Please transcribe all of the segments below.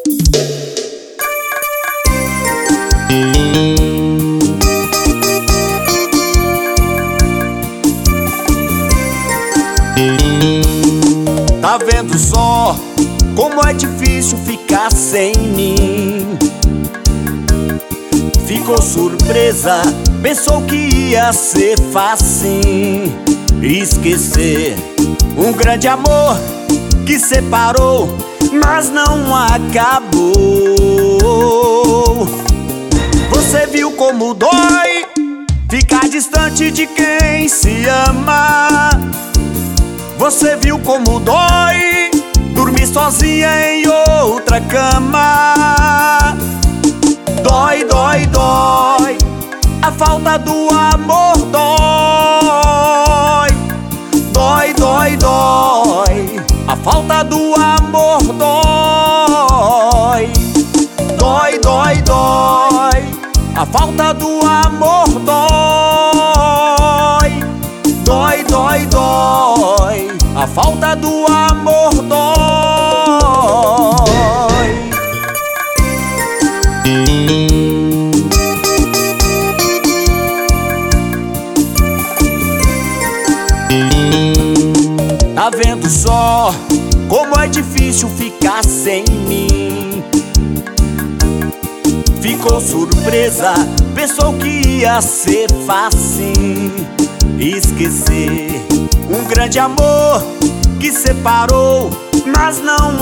Tá vendo só como é difícil ficar sem mim? Ficou surpresa, pensou que ia ser fácil esquecer um grande amor que separou, mas não acabou. Você viu como dói ficar distante de quem se ama? Você viu como dói dormir sozinha em outra cama? Dói, dói, dói, a falta do amor dói. Dói, dói, dói, a falta do amor dói. Dói, dói, dói, a falta do amor dói. Dói, dói, dói, a falta do amor dói. Tá vendo só como é difícil ficar sem mim? Ficou surpresa, pensou que ia ser fácil esquecer um grande amor que separou, mas não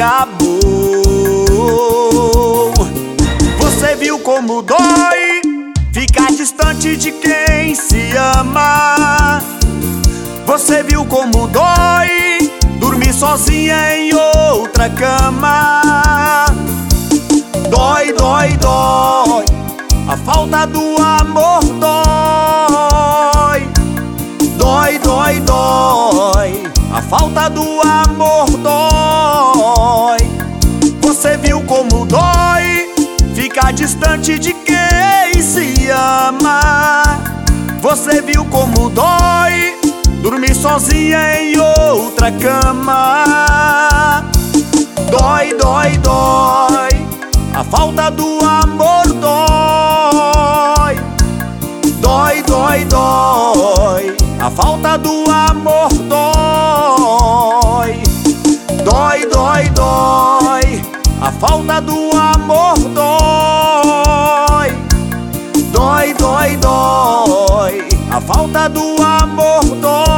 acabou. Você viu como dói ficar distante de quem se ama? Você viu como dói dormir sozinha em outra cama? Dói, dói, dói, a falta do amor dói. Dói, dói, dói, a falta do amor dói. Você viu como dói ficar distante de quem se ama? Você viu como dói dormir sozinha em outra cama? Dói, dói, dói, a falta do amor dói. Dói, dói, dói, a falta do amor dói. Dói, dói, dói, a falta do amor dói. Dói, dói, dói, a falta do amor dói.